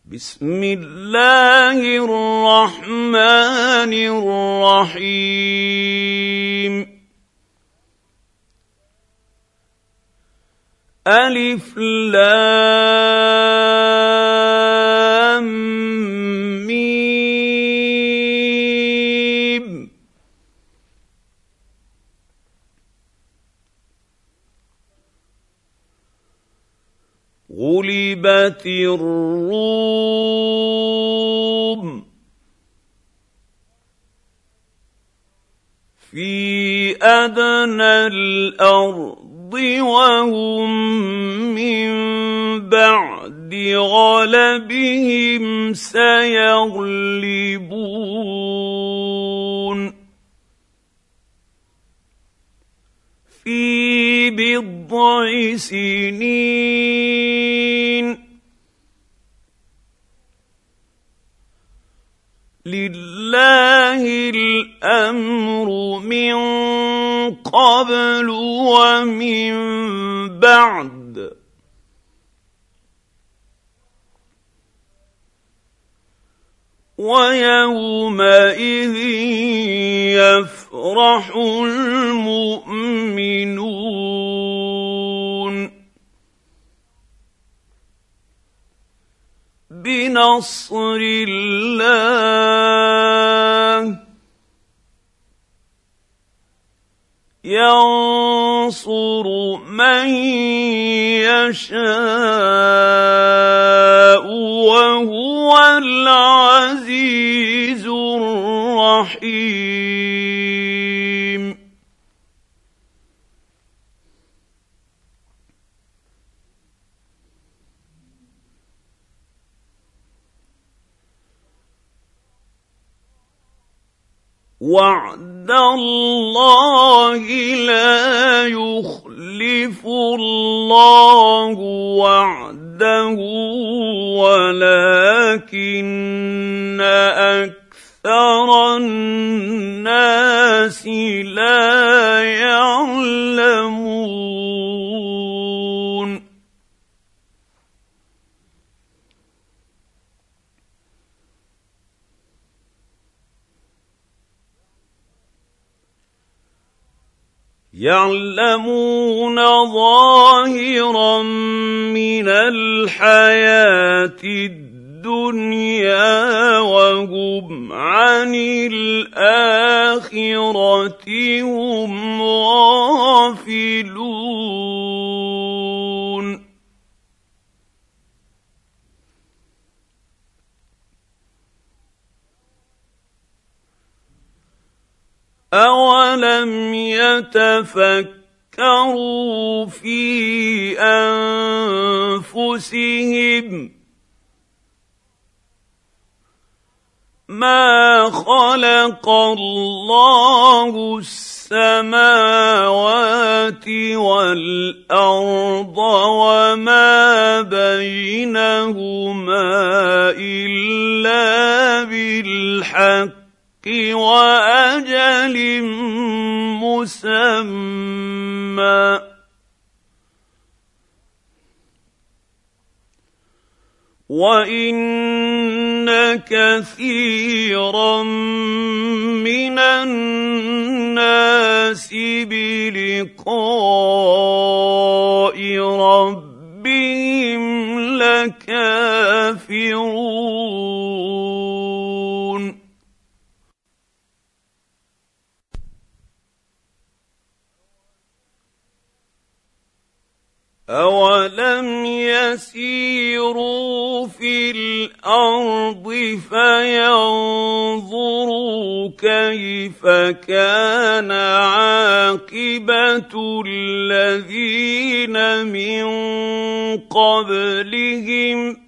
بسم الله الرحمن الرحيم ألف لام ميم غلبت الروم في أدنى الأرض وهم من بعد غلبهم سيغلبون في بضع سنين لله الأمر من قبل ومن بعد ويومئذ يفرح المؤمنون بنصر الله ينصر من يشاء وهو العزيز الرحيم وعد الله لا يخلف الله وعده ولكن أكثر الناس لا يعلمون يعلمون ظاهرا من الحياة الدنيا وهم عن الآخرة هم غافلون أولم يتفكروا في أنفسهم ما خلق الله السماوات والأرض وما بينهما إلا بالحق وأجل مسمى وإن كثيرا من الناس بلقاء ربهم لكافرون أولم يسيروا في الأرض فينظروا كيف كان عاقبة الذين من قبلهم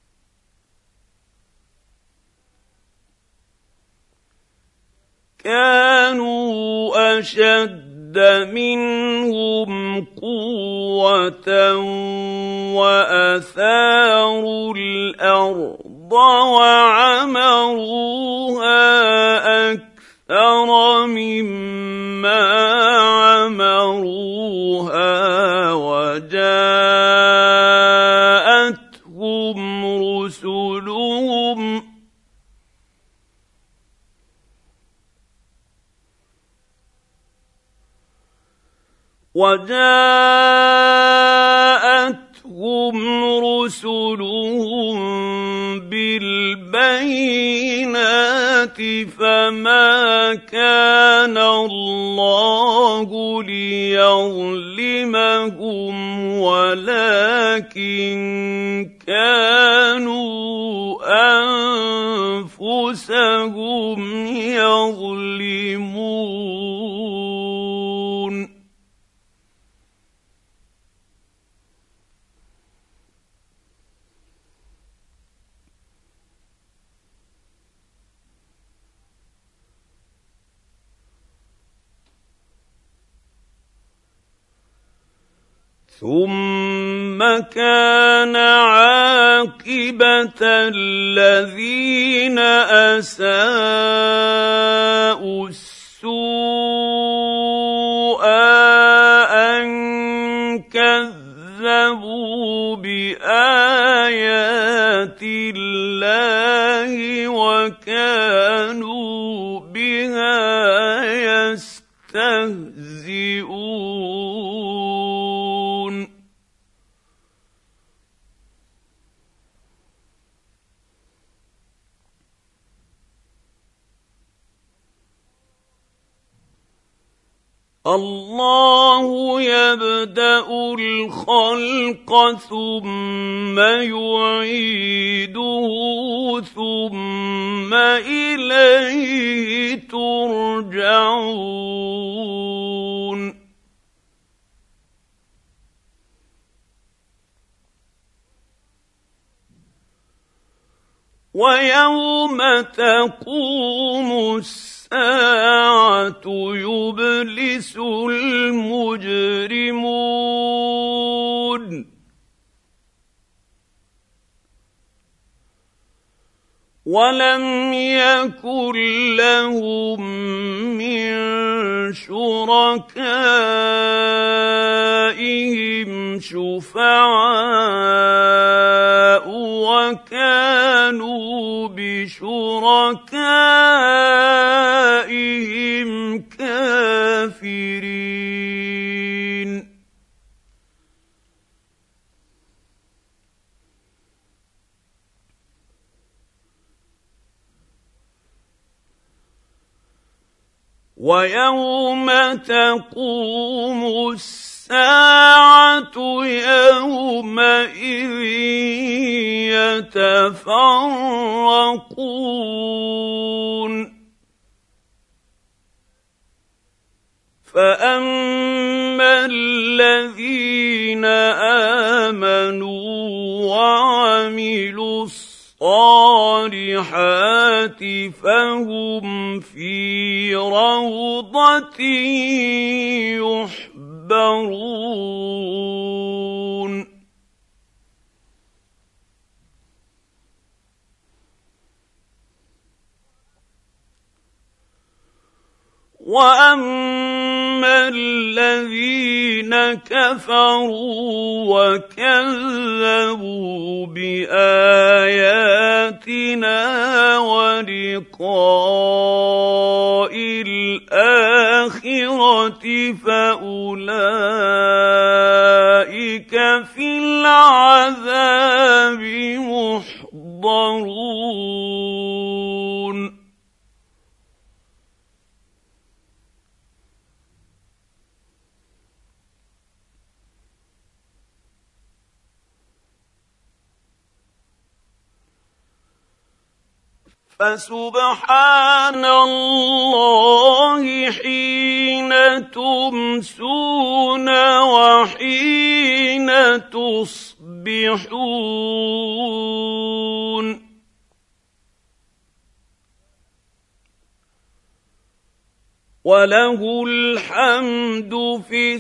كانوا أشد منهم قوة وأثاروا الأرض وعمروها أكثر مما عمروها وجاءتهم رسلهم وجاءتهم رسلهم بالبينات فما كان الله ليظلمهم ولكن كانوا أنفسهم يظلمون. ثم كان عاقبة الذين أساءوا السوء أن كذبوا بآيات الله وكانوا بها يستهزئون. الله يبدأ الخلق ثم يعيده ثم إليه ترجعون. ويوم تقوم الساعة يبلس المجرمون ولم يكن لهم من شركائهم شفعاء وكانوا بشركائهم كافرين. ويوم تقوم الساعة يومئذ يتفرقون فأما الذين آمنوا وعملوا الصالحات فهم في روضة يحبرون. وأما الذين كفروا وكذبوا بآياتنا ولقاء الآخرة فأولئك في العذاب محضرون. فسبحان الله حين تمسون وحين تصبحون وله الحمد في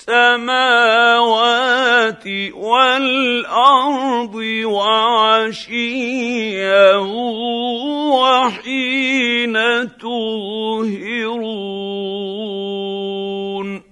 السماوات والأرض وعشيا وحين تظهرون.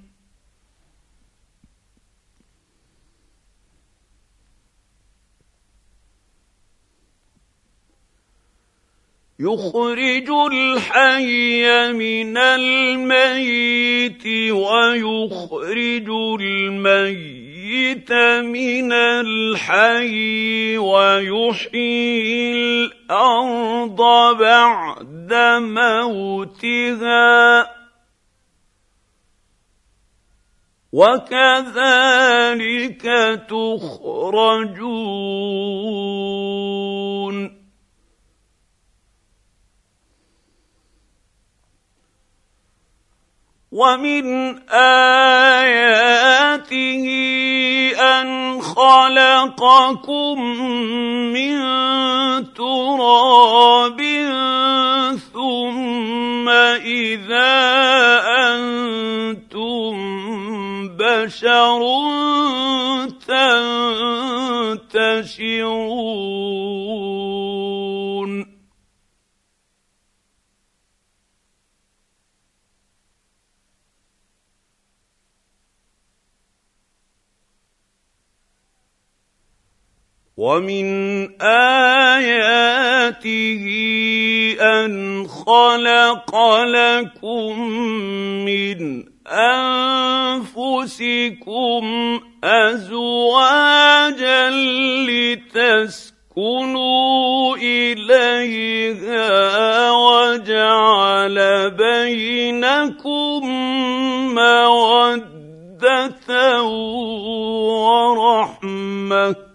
يخرج الحي من الميت ويخرج الميت من الحي ويحيي الأرض بعد موتها وكذلك تخرجون ومن آياته أن خلقكم من تراب ثم إذا أنتم بشر تنتشرون ومن آياته أن خلق لكم من أنفسكم أزواجا لتسكنوا إليها وجعل بينكم مودة ورحمة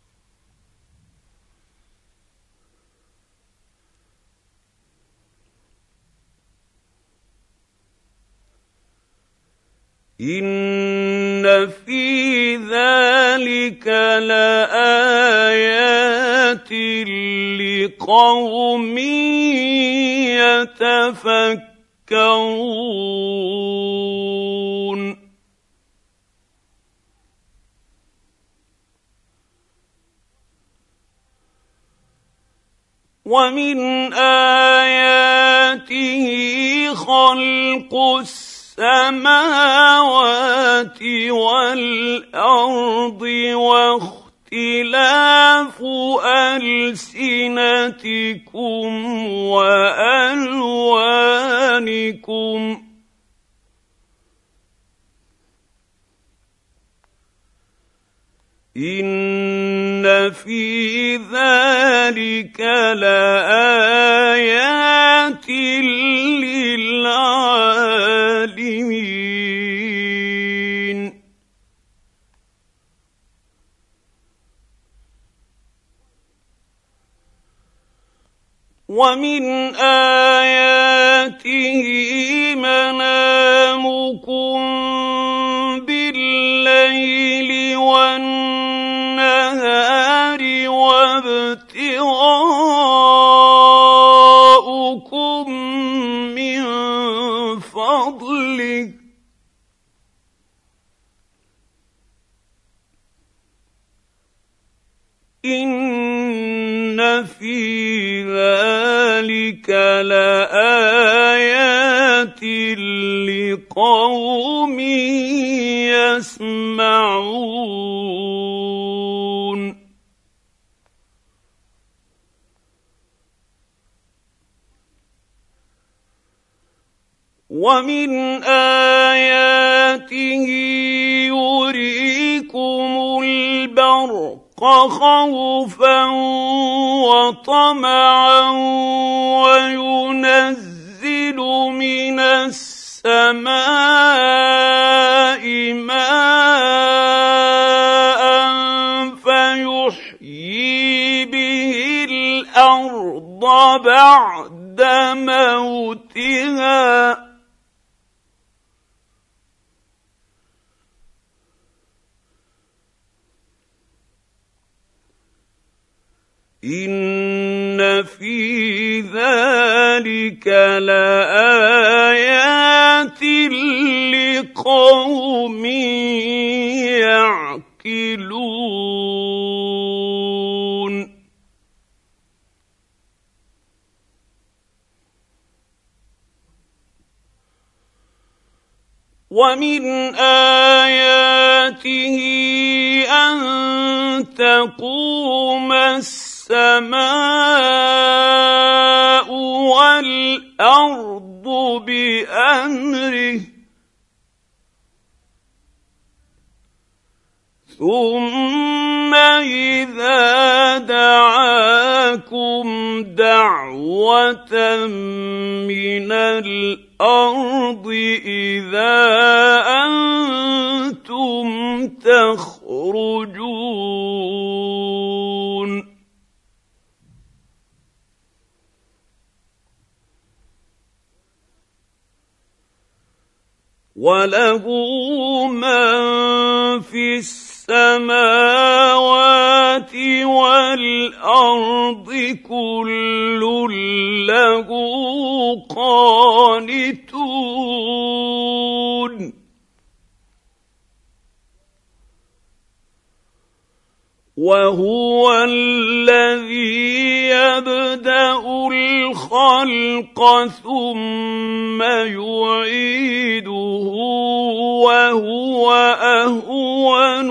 إن في ذلك لآيات لقوم يتفكرون ومن آياته خلق السماوات والأرض واختلاف ألسنتكم وألوانكم إن في ذلك لآيات للعالمين ومن آياته منامكم بالليل والنهار وابتغاؤكم من فضله إن في ذلك لآيات لقوم يسمعون ومن آياته يريكم البرق خوفا وطمعا وينزل من السماء ماء فيحيي به الأرض بعد موتها إن في ذلك لآيات لقوم يعقلون ومن آياته أن تقوم السماء والأرض بأمره ثم إذا دعاكم دعوة من الأرض إذا أنتم تخرجون وله من في السماوات والأرض كل له قانتون وهو الذي يبدأ الخلق ثم يعيده وهو أهون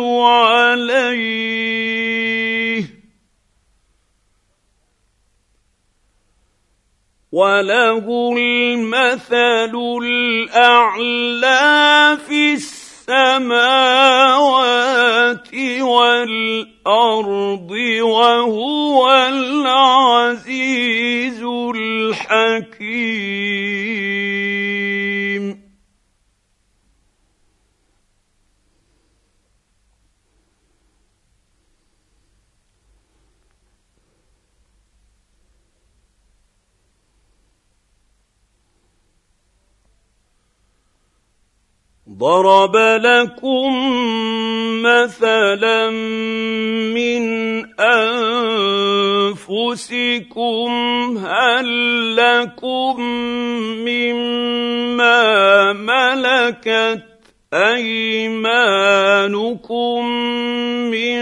عليه وله المثل الأعلى في السماوات والأرض وهو العزيز الحكيم ضرب لكم مثلا من أنفسكم هل لكم مما ملكت أيمانكم من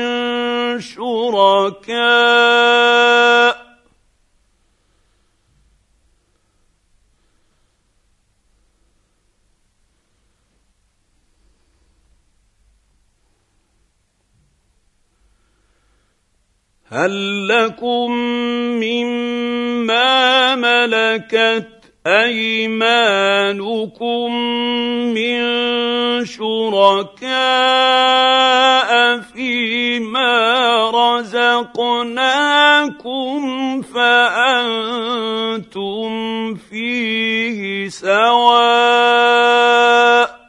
شركاء هل لكم مما ملكت أيمانكم من شركاء فيما رزقناكم فأنتم فيه سواء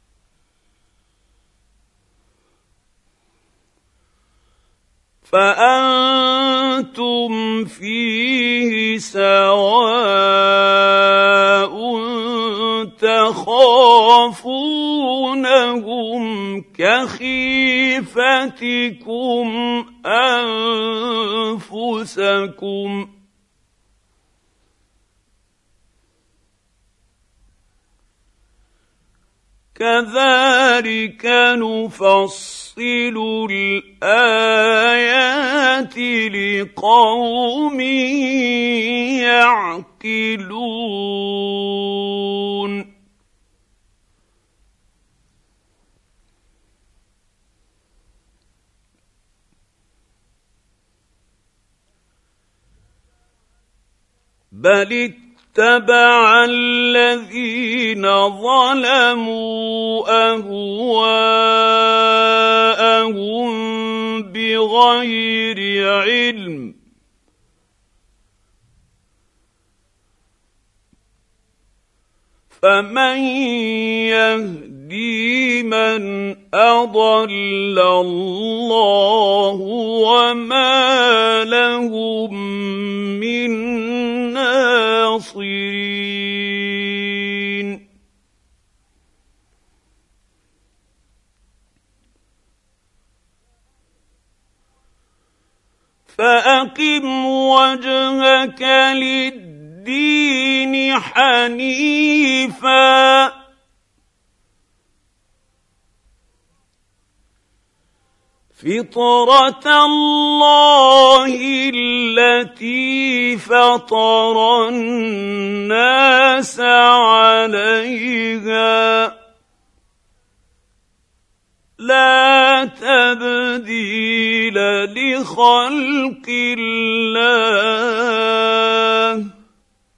تخافونهم كخيفتكم أنفسكم كذلك نفصل الآيات لقوم يعقلون بل اتبع الذين ظلموا أهواءهم بغير علم فمن يهدي من أضل الله وما لهم من ناصرين فأقم وجهك للدين حنيفا فطرة الله التي فطر الناس عليها لا تبديل لخلق الله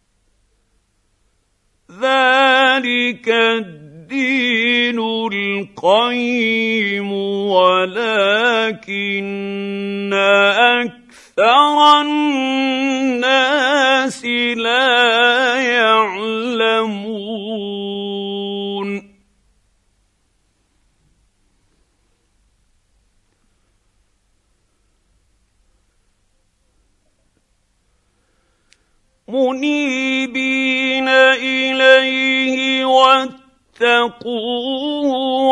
ذلك الدين القيم ولكن أكثر الناس لا يعلمون منيبين إليه واتقوه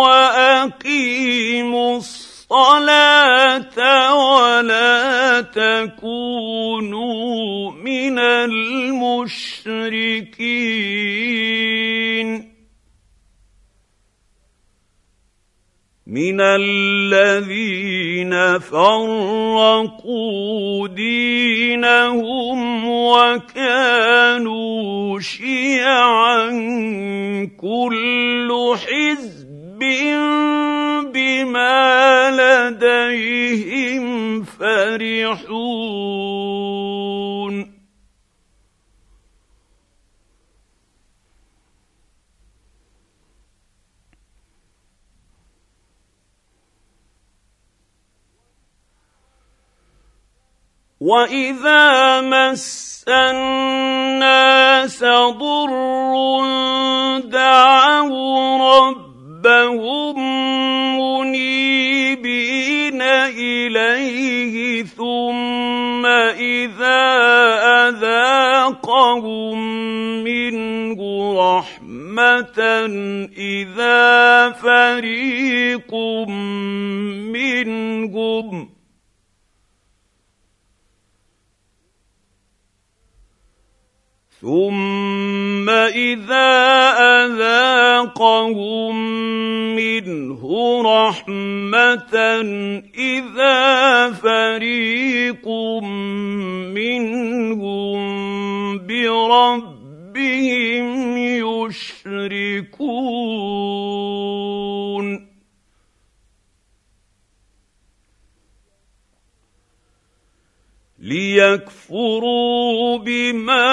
وأقيموا الصلاة ولا تكونوا من المشركين من الذين فرقوا دينهم وكانوا شيعا كل حزب بما لديهم فرحون وَإِذَا مَسَّ النَّاسَ ضُرٌّ دَعَوْا رَبَّهُم مُّنِيبِينَ إِلَيْهِ ثُمَّ إِذَا أَذَاقَهُم مِّنْهُ رَحْمَةً إِذَا فَرِيقٌ منهم ثم إذا أذاقهم منه رحمة إذا فريق منهم بربهم يشركون ليكفروا بما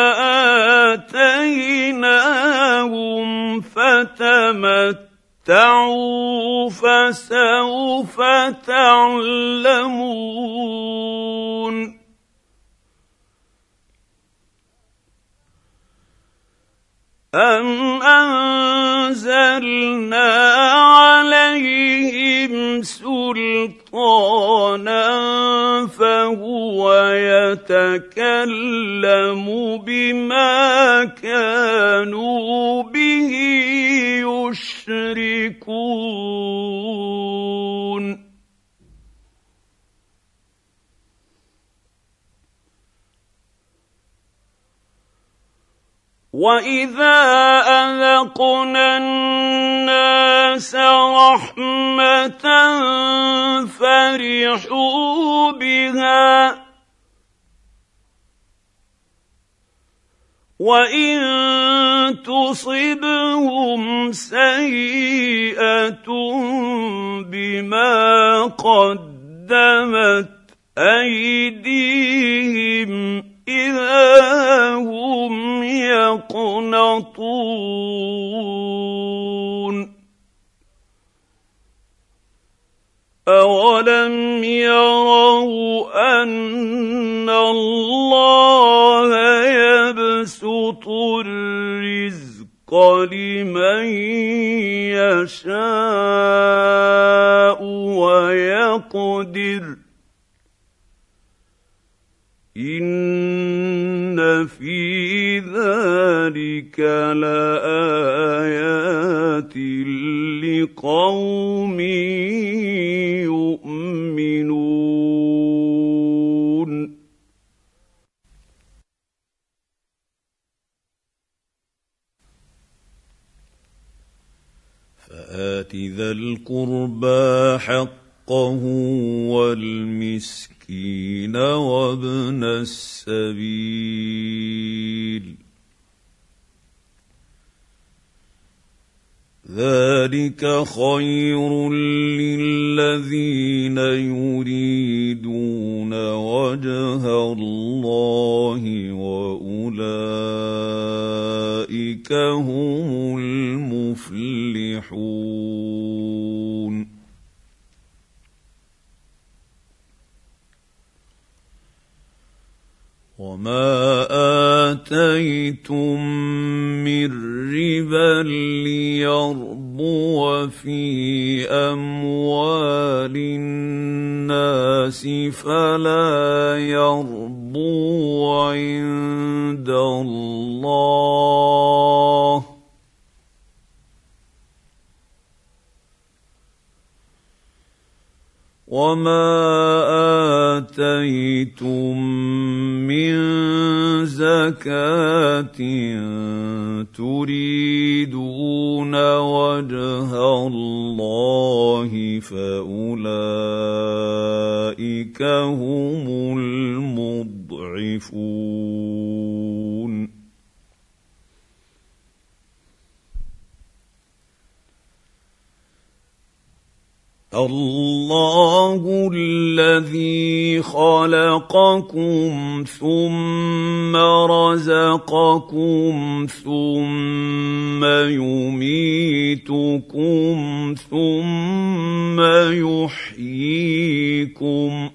آتيناهم فتمتعوا فسوف تعلمون أم أنزلنا عليهم سلطانا فهو يتكلم بما كانوا به يشركون وَإِذَا أَذَقْنَا النَّاسَ رَحْمَةً فَرِحُوا بِهَا وَإِن تُصِبْهُمْ سَيِّئَةٌ بِمَا قَدَّمَتْ أَيْدِيهِمْ إِذَا هُمْ يَقْنَطُونَ أَوَلَمْ يَرَوْا أَنَّ اللَّهَ يَبْسُطُ الرِّزْقَ لِمَن يَشَاءُ وَيَقْدِرُ إِنَّ فِي ذَلِكَ لَآيَاتٍ لِقَوْمٍ يُؤْمِنُونَ فآت ذا القربى حقه والمسكين وابن السبيل ذلك خير للذين يريدون وجه الله وأولئك هم وما آتيتم من ربا ليربو في أموال الناس فلا يربو عند الله، وما آتيتم من زكاة تريدون وجه الله فأولئك هم المضعفون. الله الذي خلقكم ثم رزقكم ثم يميتكم ثم يحييكم،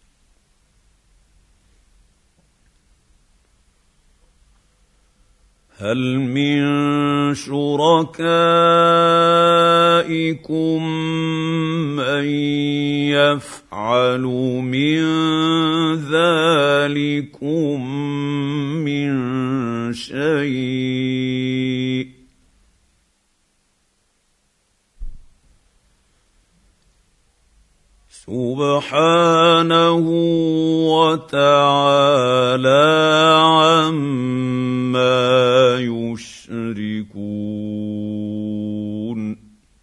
هل من شركائكم من يفعل من ذلكم من شيء؟ سبحانه وتعالى عما يشركون.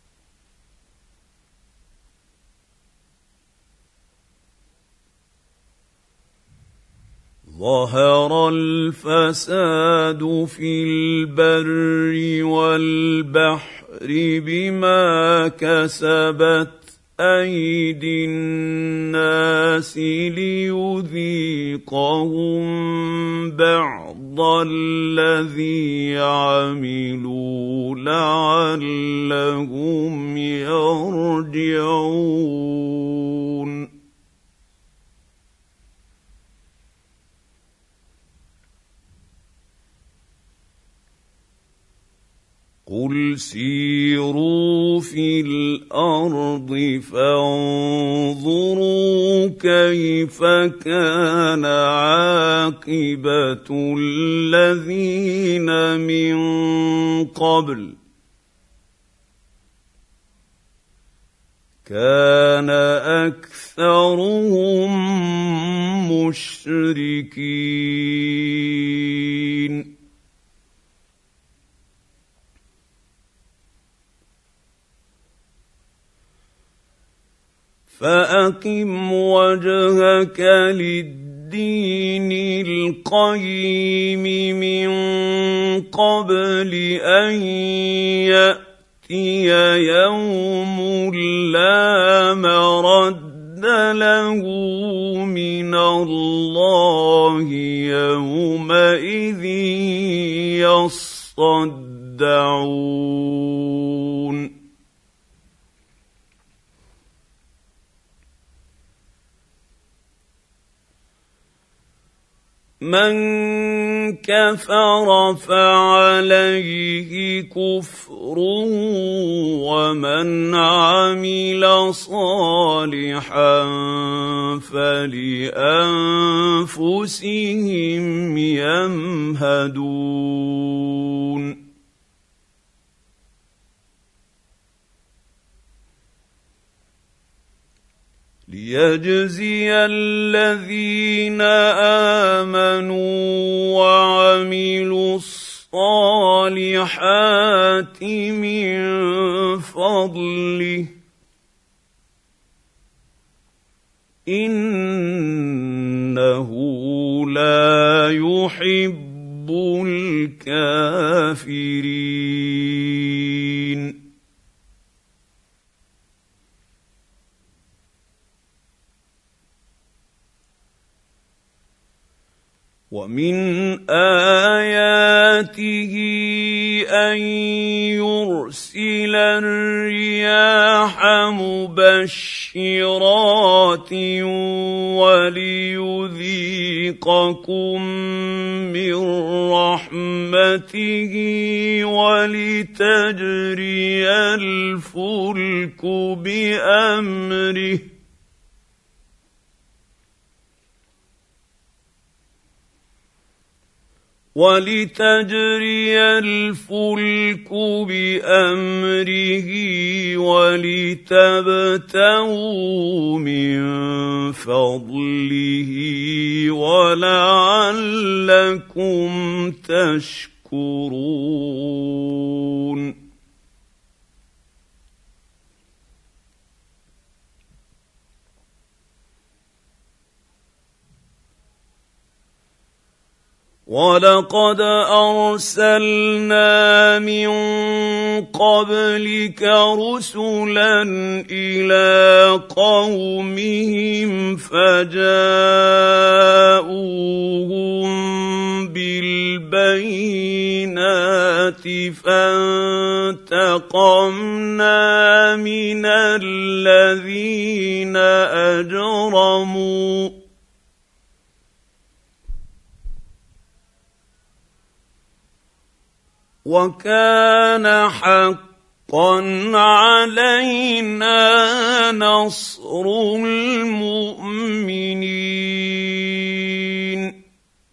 ظهر الفساد في البر والبحر بما كسبت أيدي الناس ليذيقهم بعض الذي عملوا لعلهم يرجعون. قل سيروا في الأرض فانظروا كيف كان عاقبة الذين من قبل، كان أكثرهم مشركين. فأقم وجهك للدين القيم من قبل أن يأتي يوم لا مرد له من الله يومئذ يصدعون. من كفر فعليه كفره ومن عمل صالحا فلأنفسهم يمهدون. ليجزي الذين آمنوا وعملوا الصالحات من فضله إنه لا يحب الكافرين. ومن آياته أن يرسل الرياح مبشرة مبشرات وليذيقكم من رحمته ولتجري الفلك بأمره ولتبتغوا من فضله ولعلكم تشكرون. وَلَقَدْ أَرْسَلْنَا مِن قَبْلِكَ رُسُلًا إِلَىٰ قَوْمِهِمْ فَجَاءُوهُم بِالْبَيِّنَاتِ فَانتَقَمْنَا مِنَ الَّذِينَ أَجْرَمُوا وَكَانَ حَقًّا عَلَيْنَا نَصْرُ الْمُؤْمِنِينَ.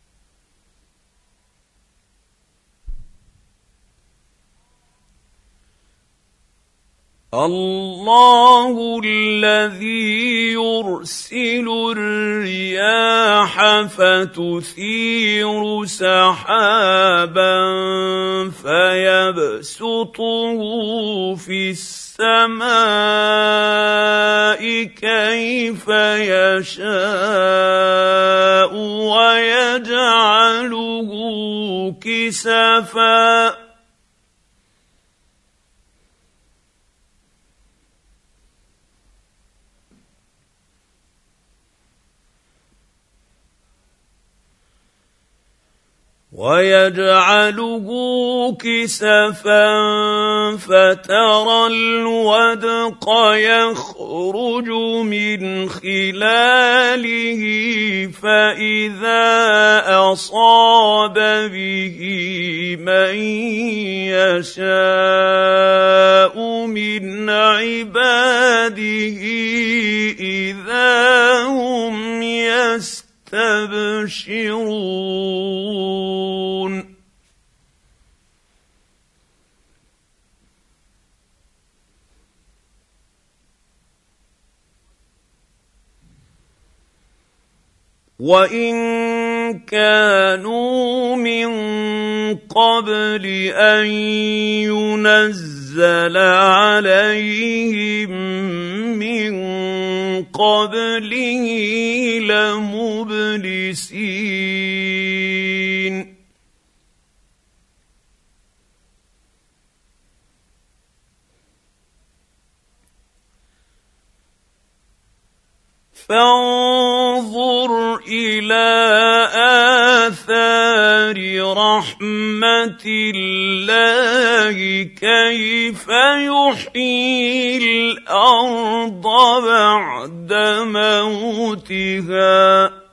اللَّهُ الَّذِي يُرْسِلُ الرِّيَاحَ فَتُثِيرُ سَحَابًا فَيَبْسُطُهُ فِي السَّمَاءِ كَيْفَ يَشَاءُ وَيَجْعَلُهُ كِسَفًا فَتَرَى الْوَدْقَ يَخْرُجُ مِنْ خِلَالِهِ فَإِذَا أَصَابَ بِهِ مَن يَشَاءُ مِنْ عِبَادِهِ إِذَا هُمْ يَسْتَبْشِرُونَ. وَإِن كَانُوا مِن قَبْلِ أَن يُنَزَّلَ عَلَيْهِم مِّن قَبْلِهِ لَمُبْلِسِينَ. فانظُرْ إِلَىٰ آثَارِ رَحْمَةِ اللَّهِ كَيْفَ يُحْيِي الْأَرْضَ بَعْدَ مَوْتِهَا ۚ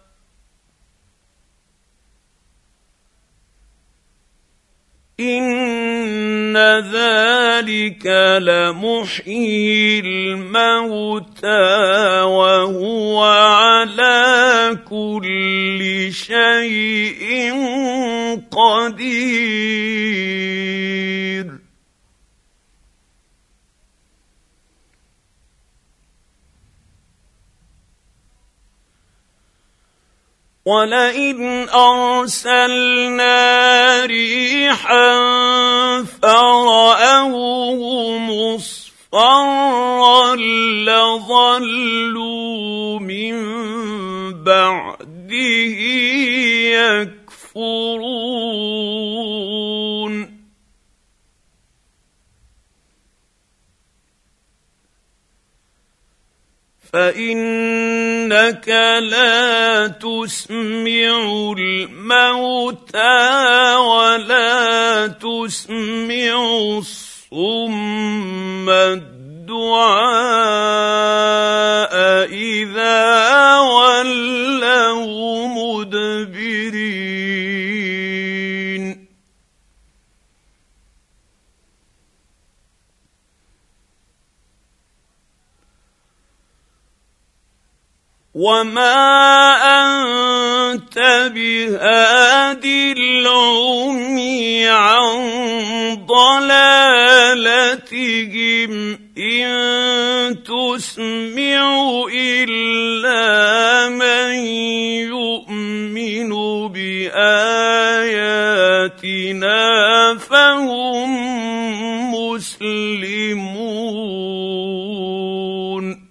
إِنَّ ذَلِكَ لَمُحْيِي الْمَوْتَىٰ وَهُوَ عَلَىٰ كُلِّ شَيْءٍ قَدِيرٌ. وَلَئِنْ أَرْسَلْنَا رِيحًا فَرَأَوْهُ مُصْفَرًّا لَّظَلُّوا مِن بَعْدِهِ يَكْفُرُونَ. فَإِنَّكَ لَا تُسْمِعُ الْمَوْتَىٰ وَلَا تُسْمِعُ الصُّمَّ الدُّعَاءَ مدبرين وما انت بهاد العمي عن ضلالتهم ان تسمع الا من يؤمن باياتنا فهم مسلمون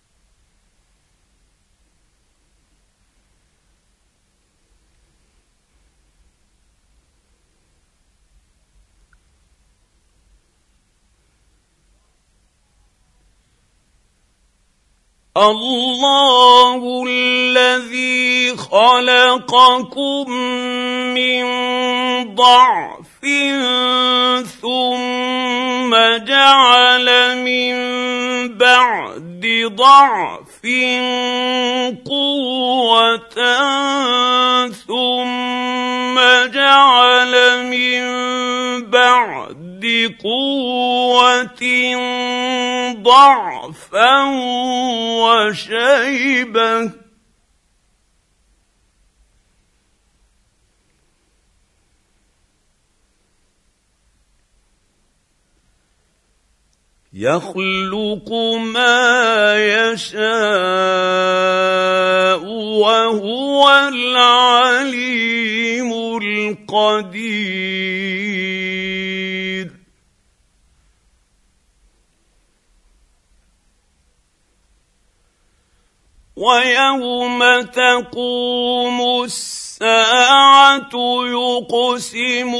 الله الذي خلقكم من ضعف ثم جعل من بعد ضعف قوة ثم جعل من بعد قوة ضعفا وشيبة يخلق ما يشاء وهو العليم القدير ويوم تقوم الساعة يقسم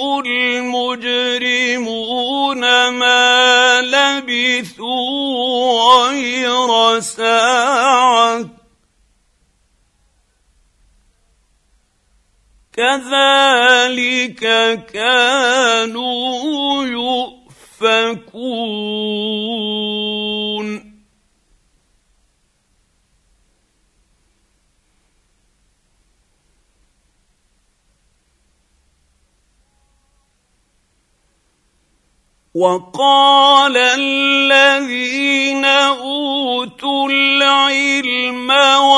المجرمون ما لبثوا غير ساعة كذلك كانوا يؤفكون وقال الذين اوتوا العلم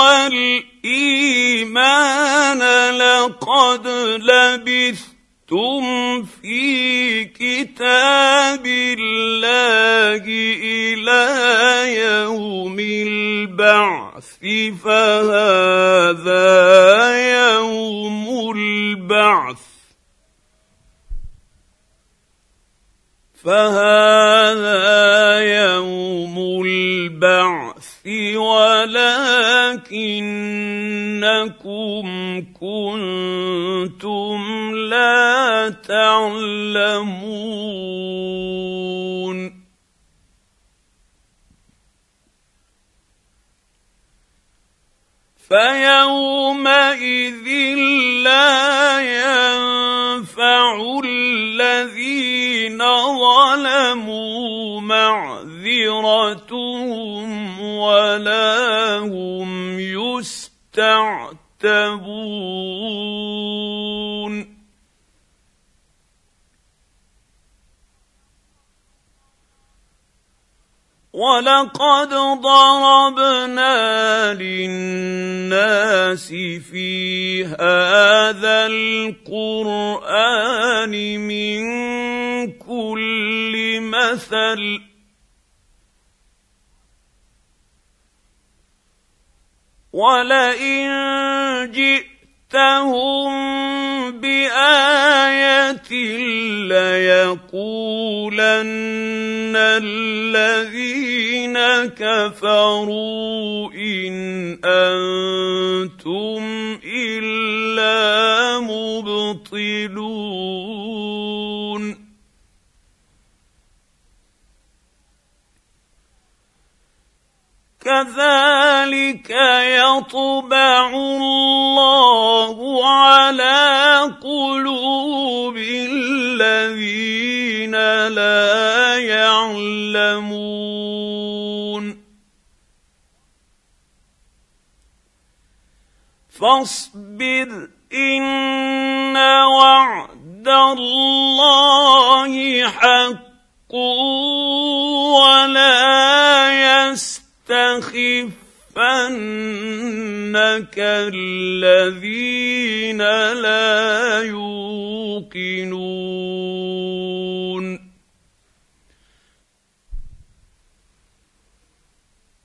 والايمان لقد لبثتم في كتاب الله الى يوم البعث فهذا يوم البعث ولكنكم كنتم لا تعلمون فيومئذ لا ينفع الذين ظلموا معذرتهم ولا هم يستعتبون ولقد ضربنا للناس في هذا القرآن من كل مثل ولئن جئتهم بآية ليقولن الذين كفروا إن أنتم إلا مبطلون كذلك يطبع الله على قلوب الذين لا يعلمون فاصبر إن وعد الله حق ولا يستخفنك الذين لا يوقنون